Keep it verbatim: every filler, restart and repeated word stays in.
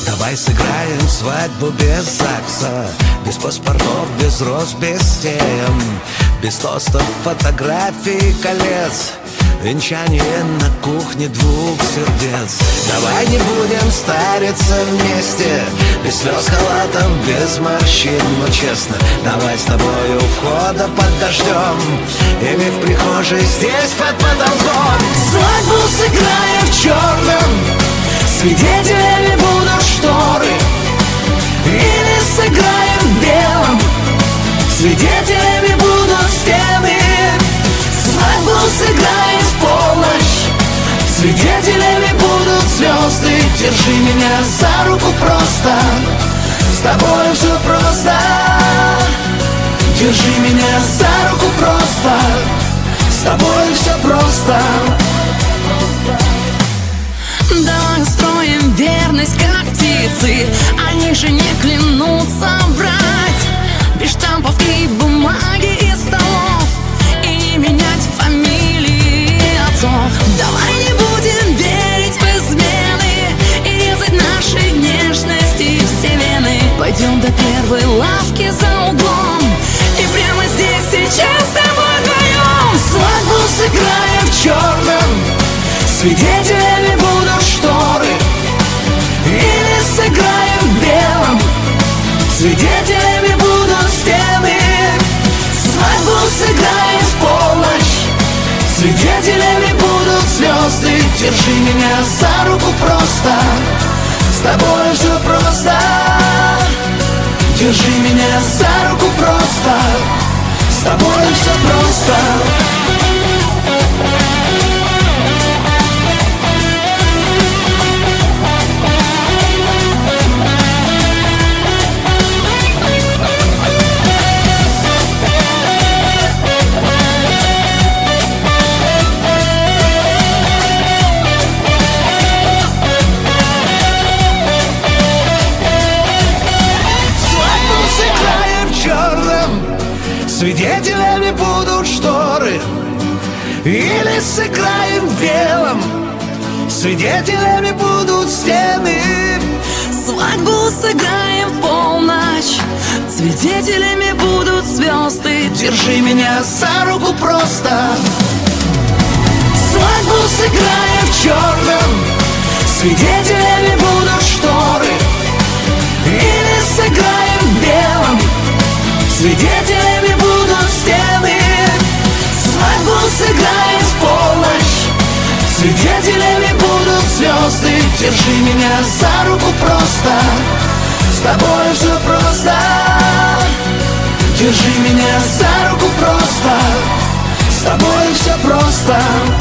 Давай сыграем свадьбу без ЗАГСа, без паспортов, без роз, без стен, без тостов, фотографий, колец, венчание на кухне двух сердец. Давай не будем стариться вместе, без слез, халатов, без морщин, но честно, давай с тобой у входа под дождем или в прихожей здесь под потолком. Свадьбу сыграем в черном, свидетелями будут шторы, или сыграем в белом, свидетелями будут стены. Свадьбу сыграем в полночь, свидетелями будут звезды. Держи меня за руку просто, с тобой все просто. Держи меня за руку просто, с тобой все просто. Давай устроим верность, как птицы, они же не клянутся врать. Без штампов и бумаги и столов, и не менять фамилии отцов. Давай не будем верить в измены и резать наши нежности все вены. Пойдем до первой лавки за углом и прямо здесь сейчас с тобой вдвоем свадьбу сыграем в черном, свидетелями будут шторы, или сыграем в белом, свидетелями будут стены. Свадьбу сыграем в полночь, свидетелями будут звезды. Держи меня за руку просто, с тобой все просто. Держи меня за руку просто, с тобой все просто. Свидетелями будут шторы, или сыграем в белом, свидетелями будут стены. Свадьбу сыграем в полночь, свидетелями будут звезды. Держи меня за руку просто. Свадьбу сыграем в черном, свидетелями будут шторы, или сыграем в белом, свидетелями будут стены. Свадьбу сыграем в полночь, свидетелями будут звезды. Держи меня за руку просто, с тобой все просто. Держи меня за руку просто, с тобой все просто.